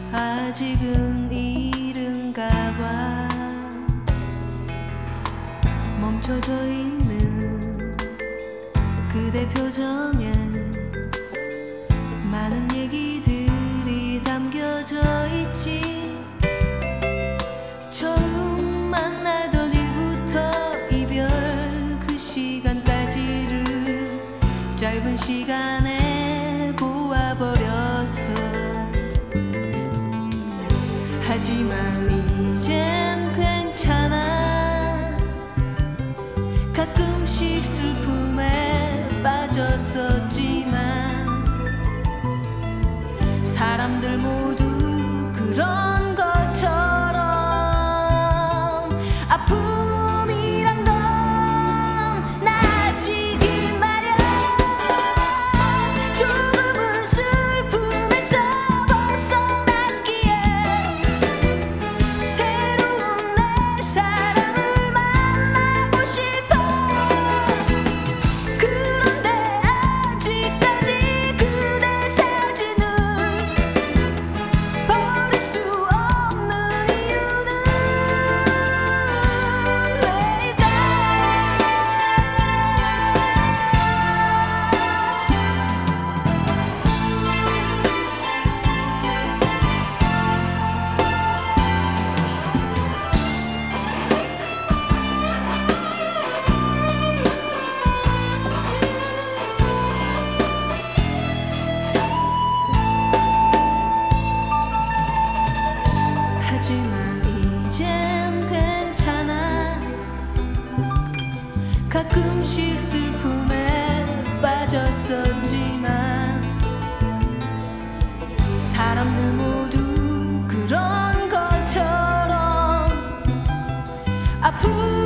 아직은 이른가 봐. 멈춰져 있는 그대 표정에 많은 얘기들이 담겨져 있지. 처음 만나던 일부터 이별 그 시간까지를 짧은 시간에 보아버렸어. 하지만 이젠 괜찮아. 가끔씩 슬픔에 빠졌었지만 사람들 모두 그런 것처럼 아픔이란 건 나지기 마련. 조금은 슬픔에서 벗어났기에 새로운 내 사랑을 만나고 싶어. 그런데 아직까지 그대 사진은 버릴 수 없는 이유는 왜일까? 하지만 이젠 괜찮아. 가끔씩 슬픔에 빠졌었지만 사람들 모두 그런 것처럼 아픔